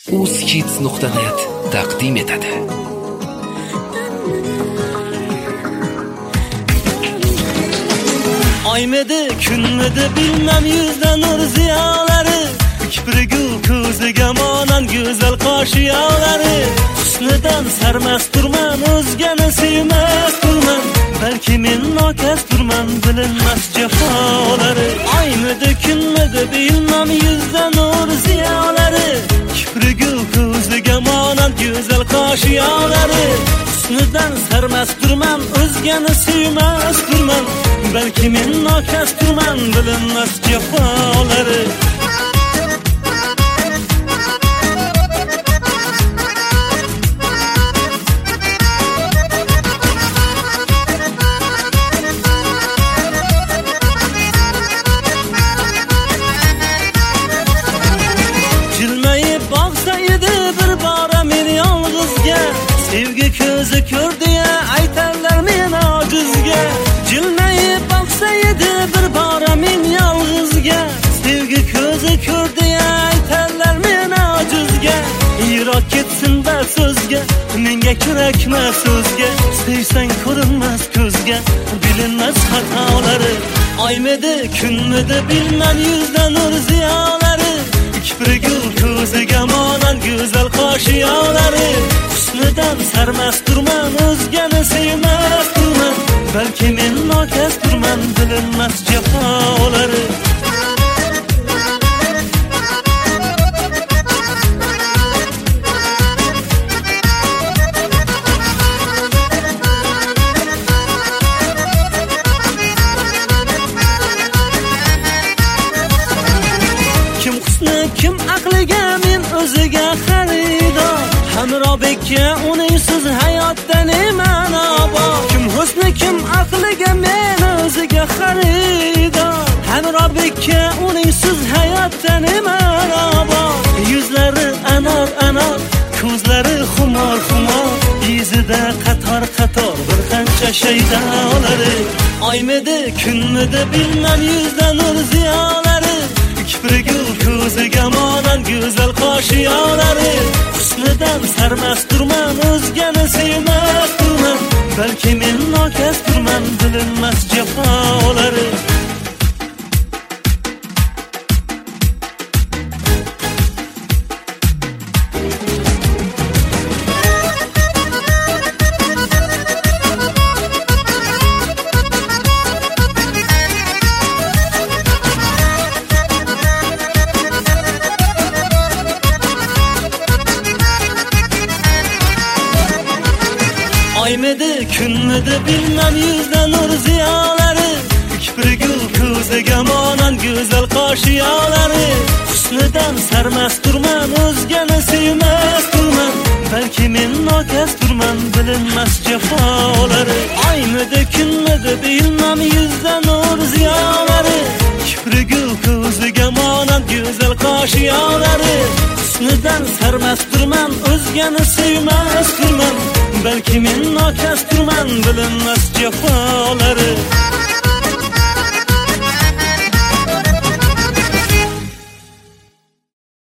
uzkids.net taqdim etadi. Aymedi, kunmedi bilmem yüzden nur ziyaları, kiprigu ko'ziga monan go'zal qosh yog'lari. Husnidan sarmast turman, o'zgani sevmas turman, balki men nokas turman, bilinmas jafolari. Aymedi, kunmedi bilmem yüzden nur ziyolari, kiprigu ko'ziga monan go'zal qosh yog'lari. Husnidan sarmast turman, o'zgani sevmas turman, balki men nokas turman, bilinmas jafolari. Jilmayib boqsa edi bir bora men yolg'izga, sevgi ko'zi ko'rdi ya aytarlar men ojizga. Jilmayib boqsa edi bir bora men yolg'izga, sevgi ko'zi ko'rdi ya aytarlar men ojizga. Yiroq ketsin da so'zga, menga kerakma so'zga, sevsang ko'rinmas ko'zga, bilinmas xatolari. Aymedi, kunmidi bilmem yüzden nur ziyolari, kiprigu ko'ziga monan go'zal qosh yog'lari. Husnidan sarmast turman, o'zgani sevmas turman, balki men nokas turman, bilinmas jafolari. Kim husni, kim aqliga men o'ziga xaridor, Hamrobekka uningsiz hayotda ne ma'no bor. Kim husni, kim aqliga men o'ziga xaridor, Hamrobekka uningsiz hayotda ne ma'no bor. Yuzlari anor anor, ko'zlari xumor xumor, yuzida qator qator bir qancha shaydolari. Aymedi, kunmidi bilmem yüzden nur ziyolari, kiprigu ko'ziga monan go'zal qosh yog'lari. Husnidan sarmast turman, o'zgani sevmas turman, balki men nokas turman, bilinmas jafolari. Aymedi, kunmidi bilmem yüzden nur ziyolari, kiprigu ko'ziga monan go'zal qosh yog'lari. Husnidan sarmast turman, o'zgani sevmas turman, balki men nokas turman, bilinmas jafolari. Aymedi, kunmidi bilmem yüzden nur ziyolari, kiprigu ko'ziga monan go'zal qosh yog'lari. Husnidan sarmast turman, o'zgani sevmas turman, balki men nokas turman, bilinmas jafolari.